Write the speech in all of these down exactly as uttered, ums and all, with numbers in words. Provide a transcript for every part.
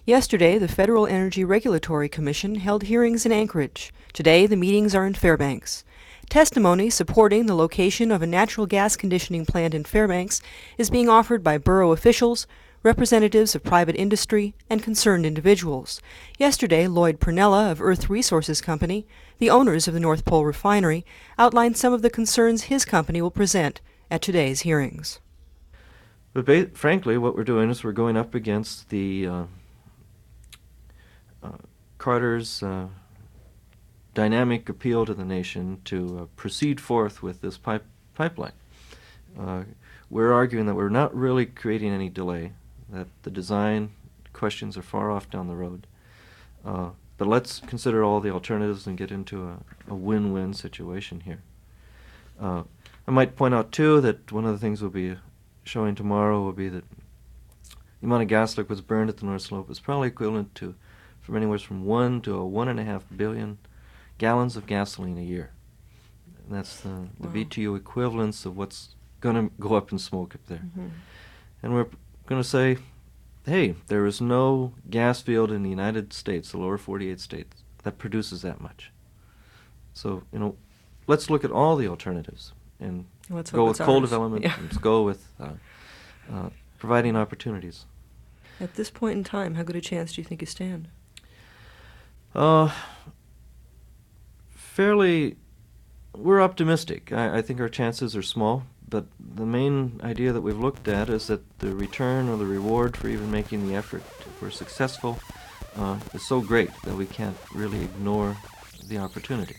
Yesterday, the Federal Energy Regulatory Commission held hearings in Anchorage. Today, the meetings are in Fairbanks. Testimony supporting the location of a natural gas conditioning plant in Fairbanks is being offered by borough officials, representatives of private industry, and concerned individuals. Yesterday, Lloyd Pernella of Earth Resources Company, the owners of the North Pole Refinery, outlined some of the concerns his company will present at today's hearings. But ba- frankly, what we're doing is we're going up against the uh, uh, Carter's uh, dynamic appeal to the nation to uh, proceed forth with this pipe pipeline. Uh, we're arguing that we're not really creating any delay, that the design questions are far off down the road. Uh, but let's consider all the alternatives and get into a, a win-win situation here. Uh, I might point out, too, that one of the things we'll be showing tomorrow will be that the amount of gas liquids burned at the North Slope is probably equivalent to from anywhere from one to a one and a half billion gallons of gasoline a year. And that's the, the Wow. B T U equivalence of what's going to go up in smoke up there. Mm-hmm. And we're going to say, hey, there is no gas field in the United States, the lower forty-eight states, that produces that much. So, you know, let's look at all the alternatives and Let's go hope with it's coal ours. development, Yeah. and let's go with uh, uh, providing opportunities. At this point in time, how good a chance do you think you stand? Uh, fairly, we're optimistic. I, I think our chances are small, but the main idea that we've looked at is that the return or the reward for even making the effort, if we're successful, uh, is so great that we can't really ignore the opportunity.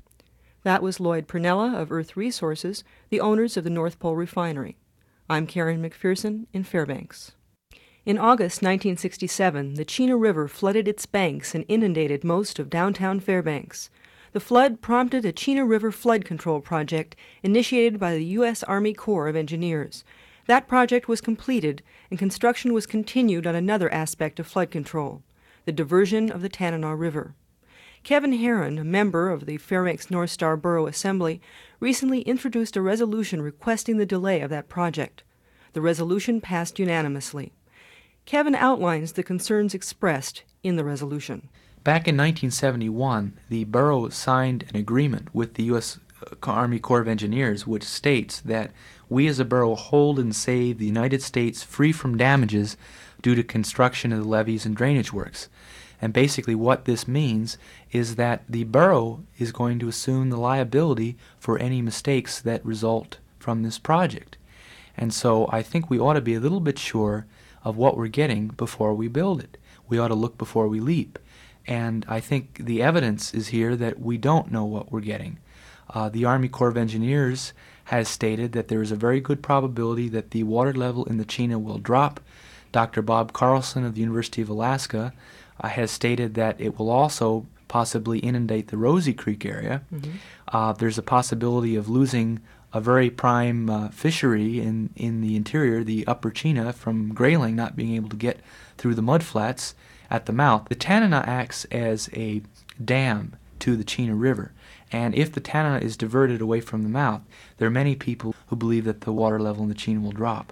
That was Lloyd Pernella of Earth Resources, the owners of the North Pole Refinery. I'm Karen McPherson in Fairbanks. In August nineteen sixty-seven, the Chena River flooded its banks and inundated most of downtown Fairbanks. The flood prompted a Chena River Flood Control Project initiated by the U S Army Corps of Engineers. That project was completed, and construction was continued on another aspect of flood control, the diversion of the Tanana River. Kevin Herron, a member of the Fairbanks North Star Borough Assembly, recently introduced a resolution requesting the delay of that project. The resolution passed unanimously. Kevin outlines the concerns expressed in the resolution. Back in nineteen seventy-one, the borough signed an agreement with the U S Army Corps of Engineers which states that we as a borough hold and save the United States free from damages due to construction of the levees and drainage works. And basically what this means is that the borough is going to assume the liability for any mistakes that result from this project. And so I think we ought to be a little bit sure of what we're getting before we build it. We ought to look before we leap. And I think the evidence is here that we don't know what we're getting. Uh, the Army Corps of Engineers has stated that there is a very good probability that the water level in the Chena will drop. Doctor Bob Carlson of the University of Alaska uh, has stated that it will also possibly inundate the Rosie Creek area. Mm-hmm. Uh, there's a possibility of losing a very prime uh, fishery in, in the interior, the upper Chena, from grayling not being able to get through the mudflats at the mouth. The Tanana acts as a dam to the Chena River, and if the Tanana is diverted away from the mouth, there are many people who believe that the water level in the Chena will drop.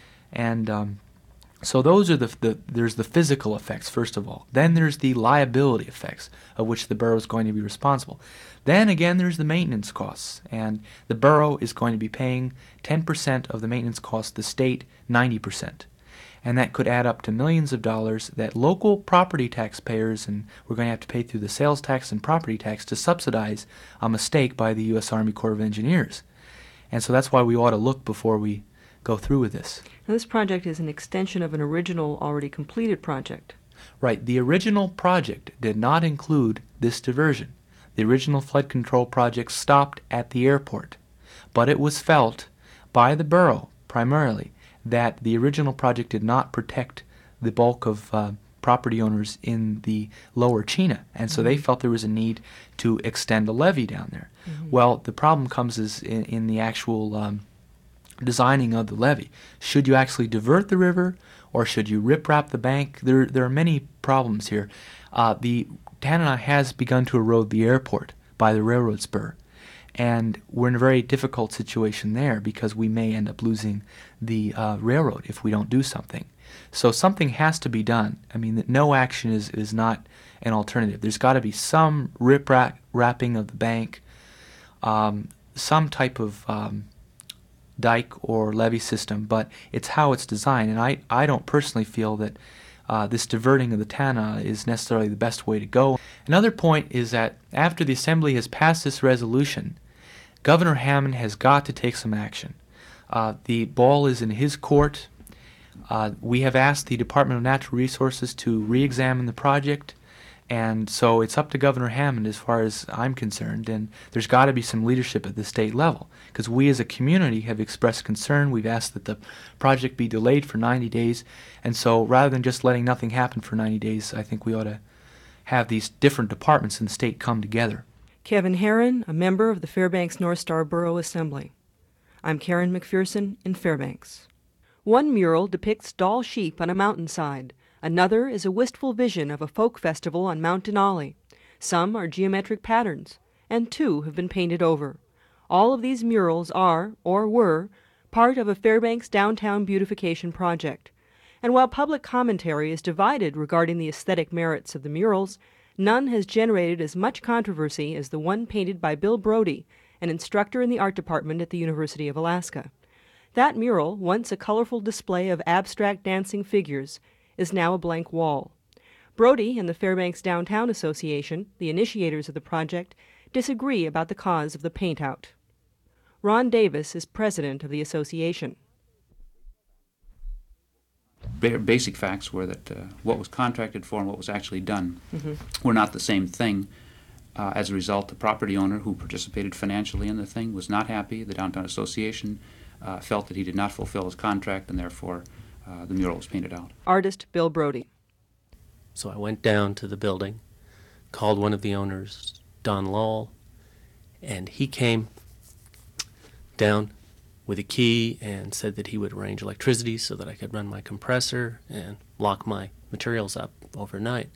And um, so those are the, the, there's the physical effects, first of all. Then there's the liability effects, of which the borough is going to be responsible. Then again, there's the maintenance costs, and the borough is going to be paying ten percent of the maintenance costs, the state ninety percent. And that could add up to millions of dollars that local property taxpayers, and we're going to have to pay through the sales tax and property tax to subsidize a mistake by the U S Army Corps of Engineers. And so that's why we ought to look before we go through with this. Now, this project is an extension of an original, already completed project. Right. The original project did not include this diversion. The original flood control project stopped at the airport, but it was felt by the borough primarily that the original project did not protect the bulk of uh, property owners in the lower Chena, and so mm-hmm. they felt there was a need to extend a levee down there. Mm-hmm. Well, the problem comes is in, in the actual um, designing of the levee. Should you actually divert the river, or should you rip-wrap the bank? There, there are many problems here. Uh, the Tanana has begun to erode the airport by the railroad spur, and we're in a very difficult situation there because we may end up losing the uh, railroad if we don't do something. So something has to be done. I mean, that no action is, is not an alternative. There's got to be some rip-wrapping of the bank, um, some type of um, dike or levee system, but it's how it's designed. And I, I don't personally feel that uh, this diverting of the Tana is necessarily the best way to go. Another point is that after the Assembly has passed this resolution, Governor Hammond has got to take some action. Uh, the ball is in his court. Uh, we have asked the Department of Natural Resources to re-examine the project, and so it's up to Governor Hammond as far as I'm concerned, and there's got to be some leadership at the state level, because we as a community have expressed concern. We've asked that the project be delayed for ninety days, and so rather than just letting nothing happen for ninety days, I think we ought to have these different departments in the state come together. Kevin Herron, a member of the Fairbanks North Star Borough Assembly. I'm Karen McPherson in Fairbanks. One mural depicts Dall sheep on a mountainside. Another is a wistful vision of a folk festival on Mount Denali. Some are geometric patterns, and two have been painted over. All of these murals are, or were, part of a Fairbanks downtown beautification project. And while public commentary is divided regarding the aesthetic merits of the murals, none has generated as much controversy as the one painted by Bill Brody, an instructor in the art department at the University of Alaska. That mural, once a colorful display of abstract dancing figures, is now a blank wall. Brody and the Fairbanks Downtown Association, the initiators of the project, disagree about the cause of the paint-out. Ron Davis is president of the association. Basic facts were that uh, what was contracted for and what was actually done mm-hmm. were not the same thing. Uh, as a result, the property owner who participated financially in the thing was not happy. The Downtown Association uh, felt that he did not fulfill his contract, and therefore uh, the mural was painted out. Artist Bill Brody. So I went down to the building, called one of the owners, Don Lowell, and he came down with a key and said that he would arrange electricity so that I could run my compressor and lock my materials up overnight.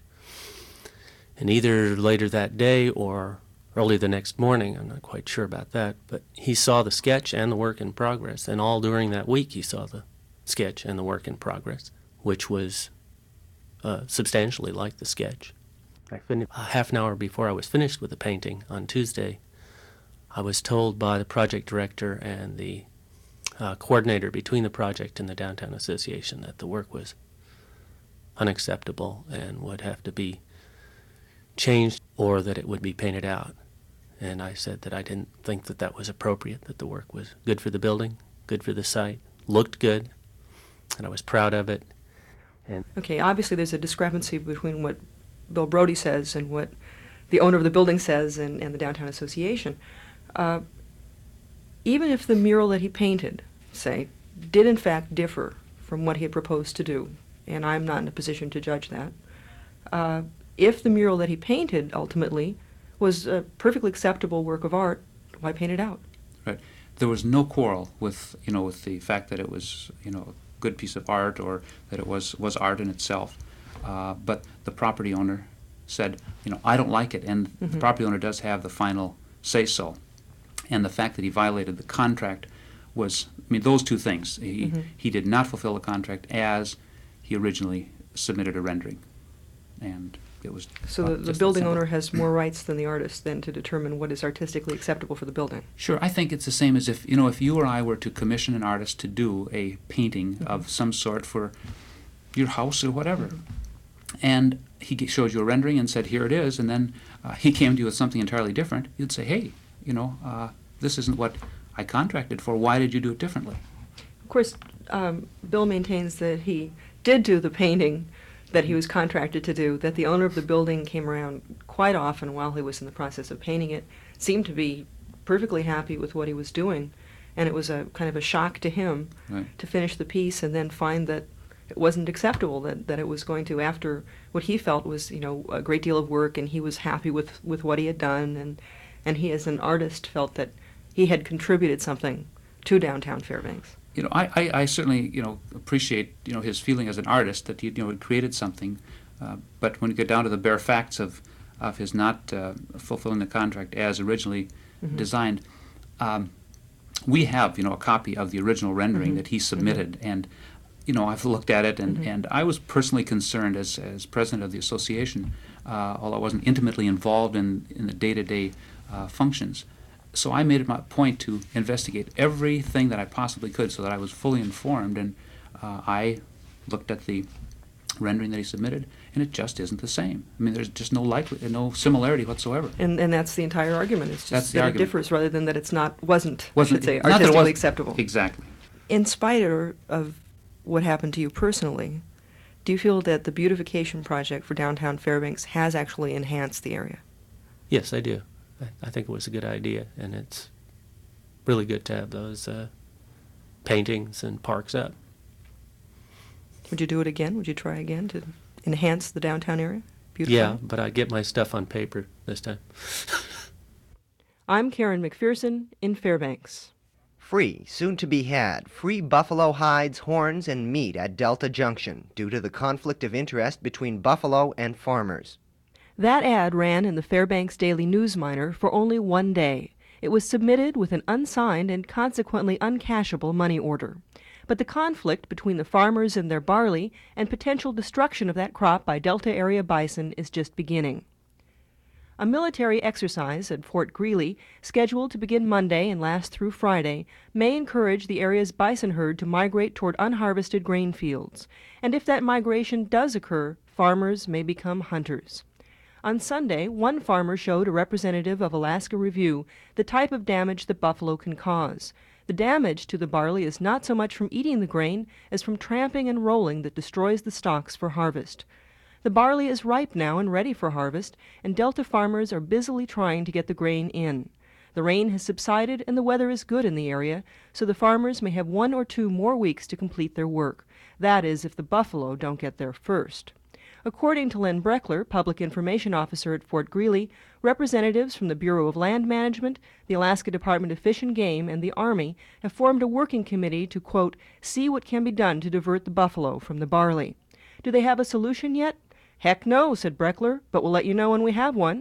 And either later that day or early the next morning, I'm not quite sure about that, but he saw the sketch and the work in progress, and all during that week he saw the sketch and the work in progress, which was uh, substantially like the sketch. I fin- uh, half an hour before I was finished with the painting on Tuesday, I was told by the project director and the uh, coordinator between the project and the Downtown Association that the work was unacceptable and would have to be changed or that it would be painted out. And I said that I didn't think that that was appropriate, that the work was good for the building, good for the site, looked good, and I was proud of it. And okay, obviously there's a discrepancy between what Bill Brody says and what the owner of the building says and, and the Downtown Association. Uh, even if the mural that he painted, say, did in fact differ from what he had proposed to do, and I'm not in a position to judge that, uh, if the mural that he painted ultimately was a perfectly acceptable work of art, why paint it out? Right. There was no quarrel with, you know, with the fact that it was, you know, a good piece of art or that it was, was art in itself. Uh, but the property owner said, you know, I don't like it, and mm-hmm. the property owner does have the final say-so. And the fact that he violated the contract was, I mean, those two things. He, mm-hmm. he did not fulfill the contract as he originally submitted a rendering. And it was so the, the building owner has more rights than the artist then to determine what is artistically acceptable for the building. Sure, I think it's the same as if, you know, if you or I were to commission an artist to do a painting mm-hmm. of some sort for your house or whatever, mm-hmm. and he showed you a rendering and said, here it is, and then uh, he came to you with something entirely different, you'd say, hey, you know, uh, this isn't what I contracted for. Why did you do it differently? Of course, um, Bill maintains that he did do the painting that he was contracted to do, that the owner of the building came around quite often while he was in the process of painting it, seemed to be perfectly happy with what he was doing, and it was a kind of a shock to him right. to finish the piece and then find that it wasn't acceptable, that, that it was going to, after what he felt was, you know, a great deal of work, and he was happy with, with what he had done, and, and he as an artist felt that he had contributed something to downtown Fairbanks. You know, I, I, I certainly, you know, appreciate, you know, his feeling as an artist that he, you know, had created something, uh, but when you get down to the bare facts of, of his not uh, fulfilling the contract as originally mm-hmm. designed, um, we have, you know, a copy of the original rendering mm-hmm. that he submitted, mm-hmm. and you know, I've looked at it, and, Mhm. and I was personally concerned as, as president of the association, uh, although I wasn't intimately involved in, in the day-to-day uh, functions. So I made it my point to investigate everything that I possibly could so that I was fully informed, and uh, I looked at the rendering that he submitted, and it just isn't the same. I mean, there's just no likely, no similarity whatsoever. And and that's the entire argument. It's just That's the that it argument. differs rather than that it's not, wasn't, I Wasn't- should say, not that it artistically wasn't- acceptable. Exactly. In spite of, of what happened to you personally, do you feel that the beautification project for downtown Fairbanks has actually enhanced the area? Yes, I do. I, I think it was a good idea, and it's really good to have those uh, paintings and parks up. Would you do it again? Would you try again to enhance the downtown area? Beautify Yeah, it? but I get my stuff on paper this time. I'm Karen McPherson in Fairbanks. Free, soon to be had, free buffalo hides, horns, and meat at Delta Junction due to the conflict of interest between buffalo and farmers. That ad ran in the Fairbanks Daily News Miner for only one day. It was submitted with an unsigned and consequently uncashable money order. But the conflict between the farmers and their barley and potential destruction of that crop by Delta area bison is just beginning. A military exercise at Fort Greely, scheduled to begin Monday and last through Friday, may encourage the area's bison herd to migrate toward unharvested grain fields. And if that migration does occur, farmers may become hunters. On Sunday, one farmer showed a representative of Alaska Review the type of damage that buffalo can cause. The damage to the barley is not so much from eating the grain as from tramping and rolling that destroys the stalks for harvest. The barley is ripe now and ready for harvest, and Delta farmers are busily trying to get the grain in. The rain has subsided and the weather is good in the area, so the farmers may have one or two more weeks to complete their work. That is, if the buffalo don't get there first. According to Len Breckler, Public Information Officer at Fort Greely, representatives from the Bureau of Land Management, the Alaska Department of Fish and Game, and the Army have formed a working committee to, quote, see what can be done to divert the buffalo from the barley. Do they have a solution yet? Heck no, said Breckler, but we'll let you know when we have one.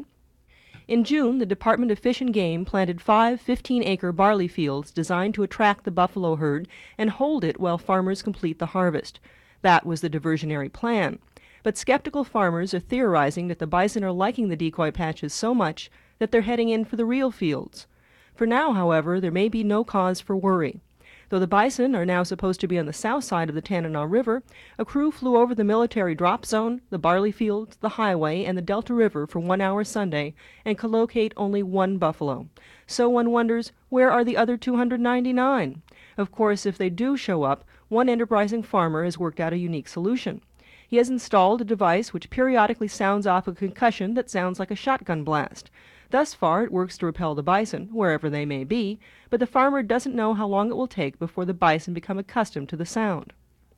In June, the Department of Fish and Game planted five fifteen-acre barley fields designed to attract the buffalo herd and hold it while farmers complete the harvest. That was the diversionary plan. But skeptical farmers are theorizing that the bison are liking the decoy patches so much that they're heading in for the real fields. For now, however, there may be no cause for worry. Though the bison are now supposed to be on the south side of the Tanana River, a crew flew over the military drop zone, the barley fields, the highway, and the Delta River for one hour Sunday and could locate only one buffalo. So one wonders, where are the other two hundred ninety-nine? Of course, if they do show up, one enterprising farmer has worked out a unique solution. He has installed a device which periodically sounds off a concussion that sounds like a shotgun blast. Thus far, it works to repel the bison, wherever they may be, but the farmer doesn't know how long it will take before the bison become accustomed to the sound.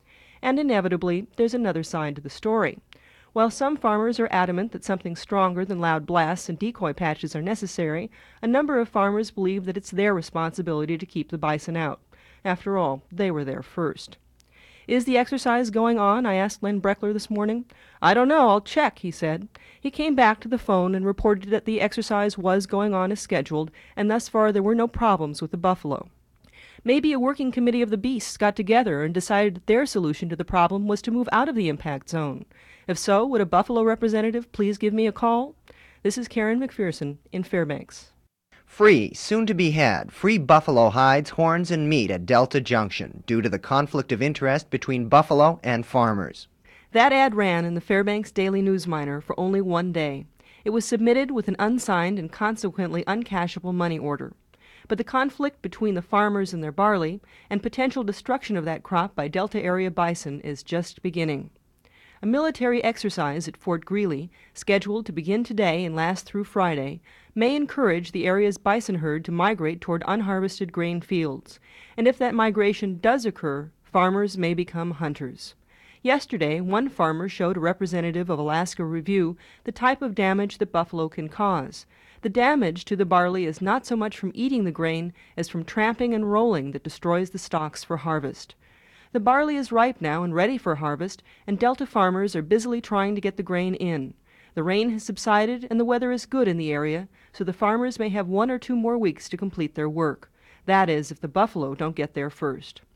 And inevitably, there's another side to the story. While some farmers are adamant that something stronger than loud blasts and decoy patches are necessary, a number of farmers believe that it's their responsibility to keep the bison out. After all, they were there first. Is the exercise going on? I asked Len Breckler this morning. I don't know, I'll check, he said. He came back to the phone and reported that the exercise was going on as scheduled, and thus far there were no problems with the buffalo. Maybe a working committee of the beasts got together and decided that their solution to the problem was to move out of the impact zone. If so, would a buffalo representative please give me a call? This is Karen McPherson in Fairbanks. Free, soon to be had, free buffalo hides, horns, and meat at Delta Junction due to the conflict of interest between buffalo and farmers. That ad ran in the Fairbanks Daily News Miner for only one day. It was submitted with an unsigned and consequently uncashable money order. But the conflict between the farmers and their barley and potential destruction of that crop by Delta area bison is just beginning. A military exercise at Fort Greely, scheduled to begin today and last through Friday, may encourage the area's bison herd to migrate toward unharvested grain fields. And if that migration does occur, farmers may become hunters. Yesterday, one farmer showed a representative of Alaska Review the type of damage that buffalo can cause. The damage to the barley is not so much from eating the grain as from tramping and rolling that destroys the stalks for harvest. The barley is ripe now and ready for harvest, and Delta farmers are busily trying to get the grain in. The rain has subsided and the weather is good in the area, so the farmers may have one or two more weeks to complete their work. That is, if the buffalo don't get there first.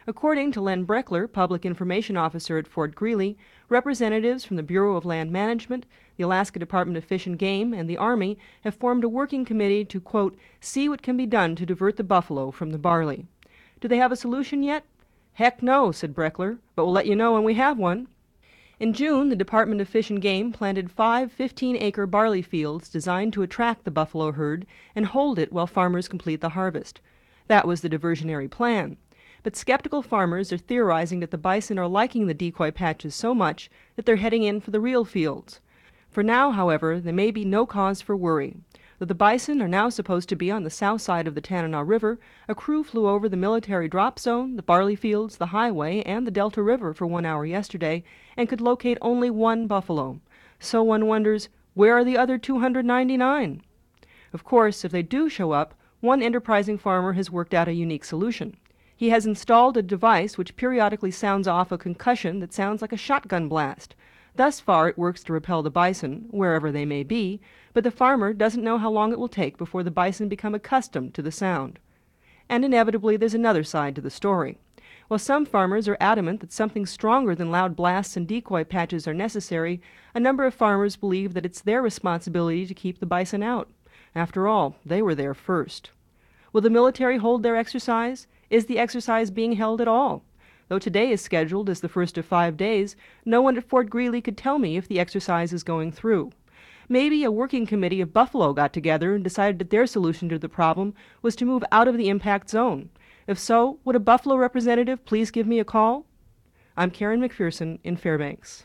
According to Len Breckler, Public Information Officer at Fort Greely, representatives from the Bureau of Land Management, the Alaska Department of Fish and Game, and the Army have formed a working committee to, quote, see what can be done to divert the buffalo from the barley. Do they have a solution yet? Heck no, said Breckler, but we'll let you know when we have one. In June, the Department of Fish and Game planted five fifteen-acre barley fields designed to attract the buffalo herd and hold it while farmers complete the harvest. That was the diversionary plan. But skeptical farmers are theorizing that the bison are liking the decoy patches so much that they're heading in for the real fields. For now, however, there may be no cause for worry. Though the bison are now supposed to be on the south side of the Tanana River, a crew flew over the military drop zone, the barley fields, the highway, and the Delta River for one hour yesterday, and could locate only one buffalo. So one wonders, where are the other two hundred ninety-nine? Of course, if they do show up, one enterprising farmer has worked out a unique solution. He has installed a device which periodically sounds off a concussion that sounds like a shotgun blast. Thus far it works to repel the bison, wherever they may be, but the farmer doesn't know how long it will take before the bison become accustomed to the sound. And inevitably there's another side to the story. While some farmers are adamant that something stronger than loud blasts and decoy patches are necessary, a number of farmers believe that it's their responsibility to keep the bison out. After all, they were there first. Will the military hold their exercise? Is the exercise being held at all? Though today is scheduled as the first of five days, no one at Fort Greely could tell me if the exercise is going through. Maybe a working committee of buffalo got together and decided that their solution to the problem was to move out of the impact zone. If so, would a buffalo representative please give me a call? I'm Karen McPherson in Fairbanks.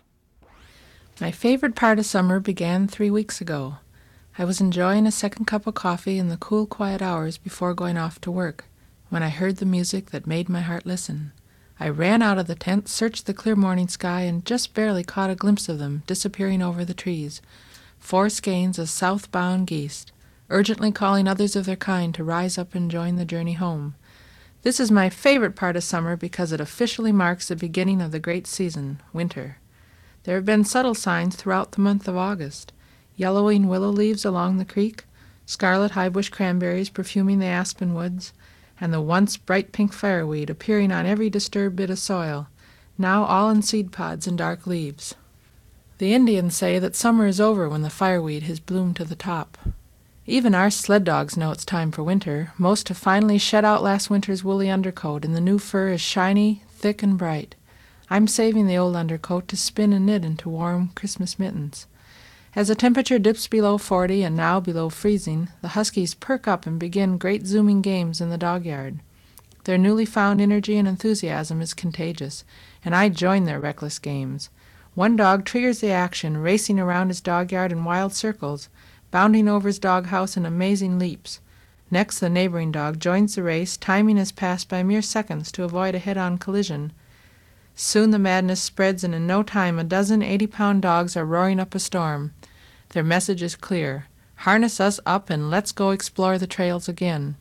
My favorite part of summer began three weeks ago. I was enjoying a second cup of coffee in the cool, quiet hours before going off to work, when I heard the music that made my heart listen. I ran out of the tent, searched the clear morning sky, and just barely caught a glimpse of them disappearing over the trees. Four skeins of southbound geese, urgently calling others of their kind to rise up and join the journey home. This is my favorite part of summer because it officially marks the beginning of the great season, winter. There have been subtle signs throughout the month of August. Yellowing willow leaves along the creek, scarlet highbush cranberries perfuming the aspen woods, and the once bright pink fireweed appearing on every disturbed bit of soil, now all in seed pods and dark leaves. The Indians say that summer is over when the fireweed has bloomed to the top. Even our sled dogs know it's time for winter. Most have finally shed out last winter's woolly undercoat, and the new fur is shiny, thick, and bright. I'm saving the old undercoat to spin and knit into warm Christmas mittens. As the temperature dips below forty and now below freezing, the huskies perk up and begin great zooming games in the dog yard. Their newly found energy and enthusiasm is contagious, and I join their reckless games. One dog triggers the action, racing around his dog yard in wild circles, bounding over his doghouse in amazing leaps. Next, the neighboring dog joins the race, timing his pass by mere seconds to avoid a head-on collision. Soon the madness spreads, and in no time a dozen eighty-pound dogs are roaring up a storm. Their message is clear. Harness us up and let's go explore the trails again.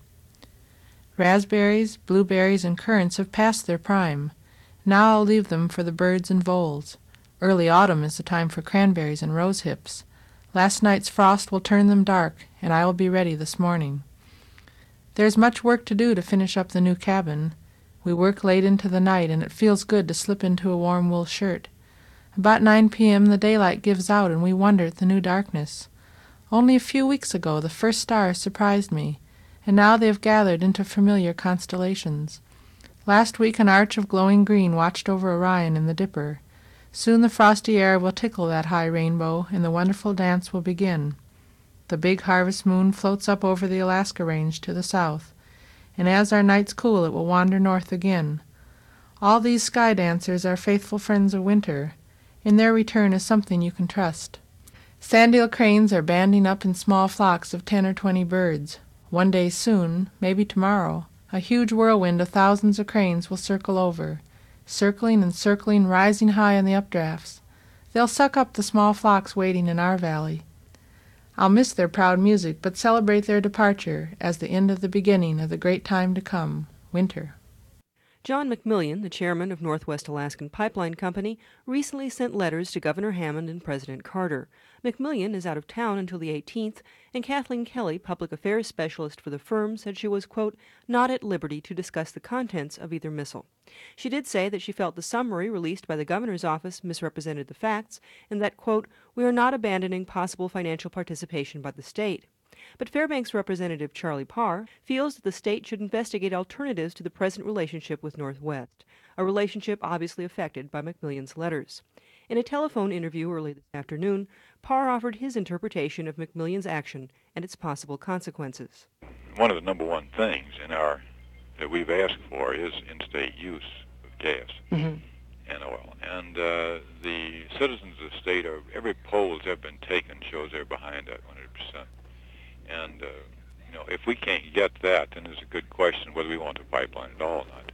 Raspberries, blueberries, and currants have passed their prime. Now I'll leave them for the birds and voles. Early autumn is the time for cranberries and rose hips. Last night's frost will turn them dark, and I will be ready this morning. There's much work to do to finish up the new cabin. We work late into the night, and it feels good to slip into a warm wool shirt. About nine p.m. the daylight gives out, and we wonder at the new darkness. Only a few weeks ago the first stars surprised me, and now they have gathered into familiar constellations. Last week an arch of glowing green watched over Orion in the Dipper. Soon the frosty air will tickle that high rainbow, and the wonderful dance will begin. The big harvest moon floats up over the Alaska Range to the south, and as our nights cool it will wander north again. All these sky dancers are faithful friends of winter, and their return is something you can trust. Sandhill cranes are banding up in small flocks of ten or twenty birds. One day soon, maybe tomorrow, a huge whirlwind of thousands of cranes will circle over, circling and circling, rising high in the updrafts. They'll suck up the small flocks waiting in our valley. I'll miss their proud music, but celebrate their departure as the end of the beginning of the great time to come, winter. John McMillian, the chairman of Northwest Alaskan Pipeline Company, recently sent letters to Governor Hammond and President Carter. McMillian is out of town until the eighteenth, and Kathleen Kelly, public affairs specialist for the firm, said she was, quote, not at liberty to discuss the contents of either missile. She did say that she felt the summary released by the governor's office misrepresented the facts, and that, quote, we are not abandoning possible financial participation by the state. But Fairbanks Representative Charlie Parr feels that the state should investigate alternatives to the present relationship with Northwest, a relationship obviously affected by McMillian's letters. In a telephone interview early this afternoon, Parr offered his interpretation of McMillian's action and its possible consequences. One of the number one things in our that we've asked for is in-state use of gas Mm-hmm. and oil. And uh, the citizens of the state, are, every poll that's ever been taken shows they're behind that one hundred percent. And, uh, you know, if we can't get that, then there's a good question whether we want a pipeline at all or not.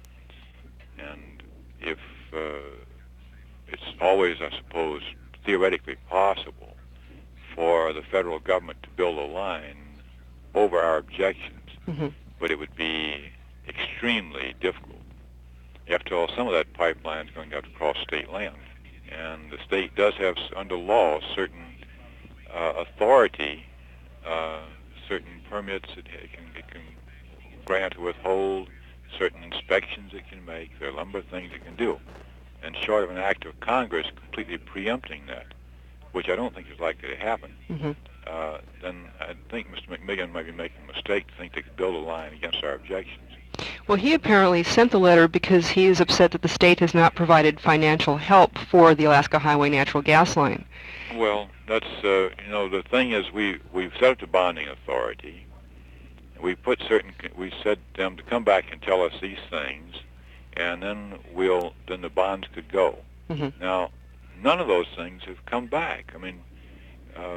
And if uh, it's always, I suppose, theoretically possible for the federal government to build a line over our objections, Mm-hmm. but it would be extremely difficult. After all, some of that pipeline is going to have to cross state land. And the state does have, under law, certain uh, authority, uh, certain permits it, it, can, it can grant or withhold, certain inspections it can make. There are a number of things it can do. And short of an act of Congress completely preempting that, which I don't think is likely to happen, Mm-hmm. uh, then I think Mister McMillian might be making a mistake to think they could build a line against our objections. Well, he apparently sent the letter because he is upset that the state has not provided financial help for the Alaska Highway natural gas line. Well, that's, uh, you know, the thing is we, we've set up the bonding authority. We put certain, we said to them to come back and tell us these things, and then we'll, then the bonds could go. Mm-hmm. Now, none of those things have come back. I mean, uh,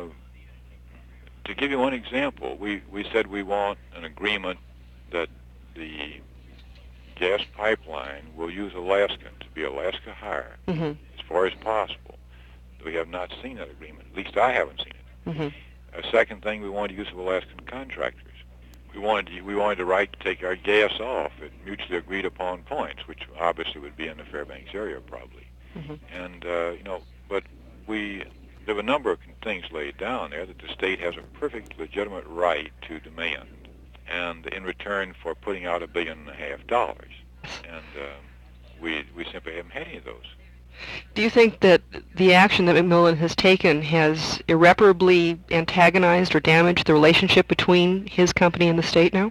to give you one example, we, we said we want an agreement that the gas pipeline will use Alaskan to be Alaska hire Mm-hmm. as far as possible. We have not seen that agreement. At least I haven't seen it. Mm-hmm. A second thing, we wanted use of Alaskan contractors. We wanted to, we wanted the right to take our gas off at mutually agreed upon points, which obviously would be in the Fairbanks area probably. Mm-hmm. And uh, you know, but we there were a number of things laid down there that the state has a perfect legitimate right to demand, and in return for putting out a billion and a half dollars, and uh, we we simply haven't had any of those. Do you think that the action that McMillian has taken has irreparably antagonized or damaged the relationship between his company and the state now?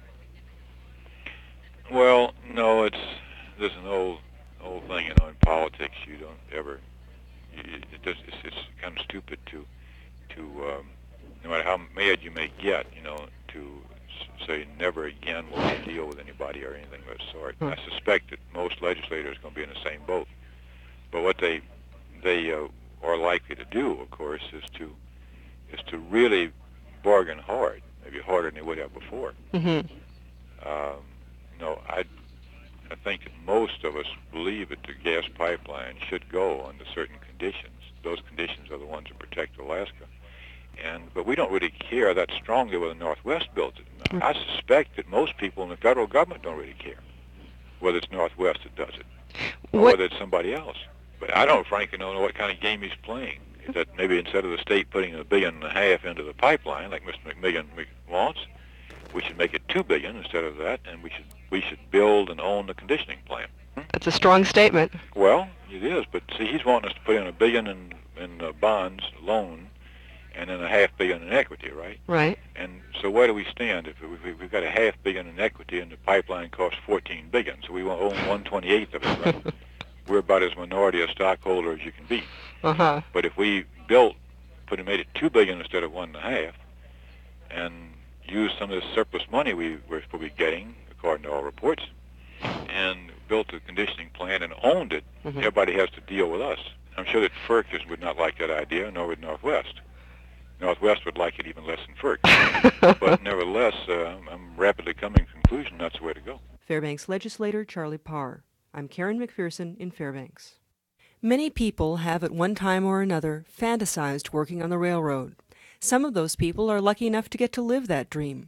Well, no, it's there's an old old thing, you know, in politics. You don't ever. You, it does, it's, it's kind of stupid to to um, no matter how mad you may get, you know, to s- say never again will we deal with anybody or anything of that sort. Hmm. I suspect that most legislators are going to be in the same boat. But what they they uh, are likely to do, of course, is to is to really bargain hard, maybe harder than they would have before. Mm-hmm. Um, you know, I I think that most of us believe that the gas pipeline should go under certain conditions. Those conditions are the ones that protect Alaska. And but we don't really care that strongly whether Northwest builds it or not. I suspect that most people in the federal government don't really care whether it's Northwest that does it or What- whether it's somebody else. But I don't frankly don't know what kind of game he's playing. That maybe instead of the state putting a billion and a half into the pipeline, like Mister McMillian wants, we should make it two billion instead of that, and we should we should build and own the conditioning plant. That's a strong statement. Well, it is, but see, he's wanting us to put in a billion in in uh, bonds, loan, and then a half billion in equity, right? Right. And so where do we stand? If we, we've got a half billion in equity and the pipeline costs fourteen billion, so we want to own one twenty-eighth of it, right? We're about as minority a stockholder as you can be. Uh-huh. But if we built, put and made it two billion instead of one and a half, and used some of the surplus money we were supposed to be getting, according to all reports, and built a conditioning plant and owned it, Mhm. everybody has to deal with us. I'm sure that FERC is, would not like that idea, nor would Northwest. Northwest would like it even less than FERC. But nevertheless, uh, I'm rapidly coming to the conclusion that's the way to go. Fairbanks legislator Charlie Parr. I'm Karen McPherson in Fairbanks. Many people have at one time or another fantasized working on the railroad. Some of those people are lucky enough to get to live that dream.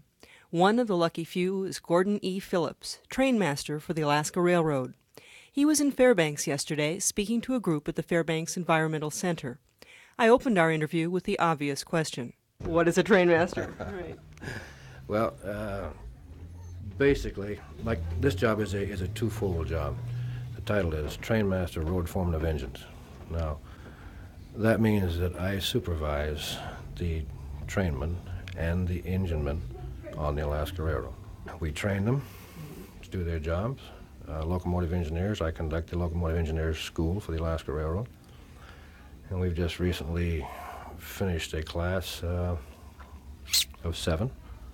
One of the lucky few is Gordon E. Phillips, trainmaster for the Alaska Railroad. He was in Fairbanks yesterday speaking to a group at the Fairbanks Environmental Center. I opened our interview with the obvious question. What is a trainmaster? Right. Well, uh, basically, like this job is a is a twofold job. The title is Trainmaster Road Foreman of Engines. Now, that means that I supervise the trainmen and the enginemen on the Alaska Railroad. We train them to do their jobs. Uh, locomotive engineers, I conduct the locomotive engineers school for the Alaska Railroad. And we've just recently finished a class uh, of seven.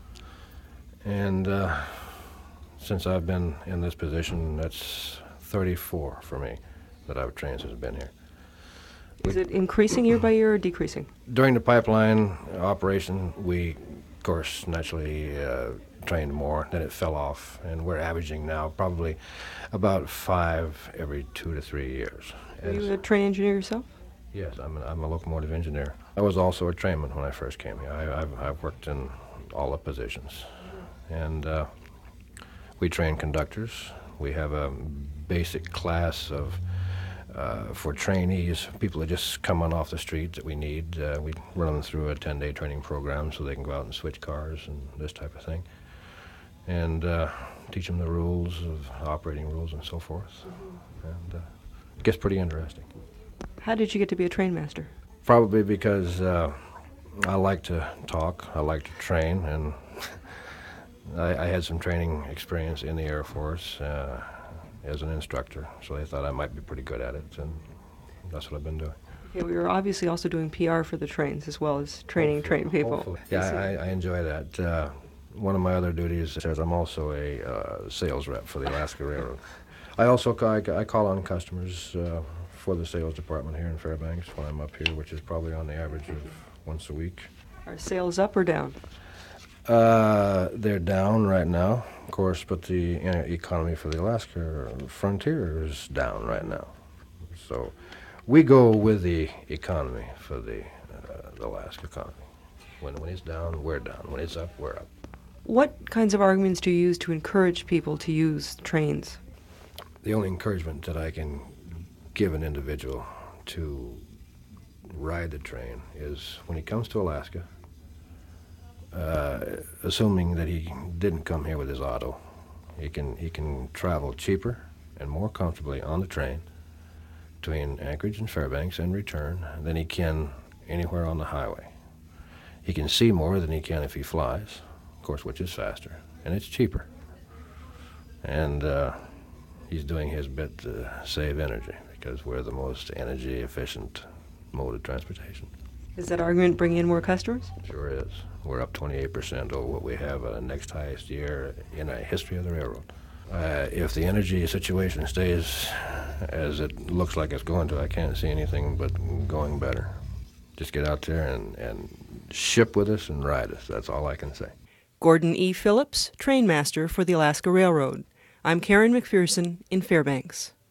And uh, since I've been in this position, that's thirty-four for me that I've trained since I've been here. Is it increasing year by year or decreasing? During the pipeline operation, we, of course, naturally uh, trained more, then it fell off, and we're averaging now probably about five every two to three years. Are you a train engineer yourself? Yes, I'm, an, I'm a locomotive engineer. I was also a trainman when I first came here. I, I've, I've worked in all the positions. And uh, we train conductors. We have a basic class of uh, for trainees, people that just come on off the street that we need. Uh, we run them through a ten-day training program so they can go out and switch cars and this type of thing. And uh, teach them the rules of operating rules and so forth. And uh, it gets pretty interesting. How did you get to be a trainmaster? Probably because uh, I like to talk, I like to train, and I, I had some training experience in the Air Force uh, as an instructor, so they thought I might be pretty good at it, and that's what I've been doing. Okay, we were obviously also doing P R for the trains as well as training trained people. Hopefully. Yeah, I, I enjoy that. Uh, one of my other duties is I'm also a uh, sales rep for the Alaska Railroad. I also ca- I call on customers uh, for the sales department here in Fairbanks when I'm up here, which is probably on the average of once a week. Are sales up or down? Uh, they're down right now, of course, but the uh, economy for the Alaska frontier is down right now. So we go with the economy for the, uh, the Alaska economy. When, when it's down, we're down. When it's up, we're up. What kinds of arguments do you use to encourage people to use trains? The only encouragement that I can give an individual to ride the train is when he comes to Alaska, uh, assuming that he didn't come here with his auto, he can he can travel cheaper and more comfortably on the train between Anchorage and Fairbanks and return than he can anywhere on the highway. He can see more than he can if he flies, of course, which is faster, and it's cheaper. And uh, he's doing his bit to save energy, because we're the most energy efficient mode of transportation. Is that argument bringing in more customers? Sure is. We're up twenty-eight percent over what we have uh, next highest year in the history of the railroad. Uh, if the energy situation stays as it looks like it's going to, I can't see anything but going better. Just get out there and, and ship with us and ride us. That's all I can say. Gordon E. Phillips, trainmaster for the Alaska Railroad. I'm Karen McPherson in Fairbanks.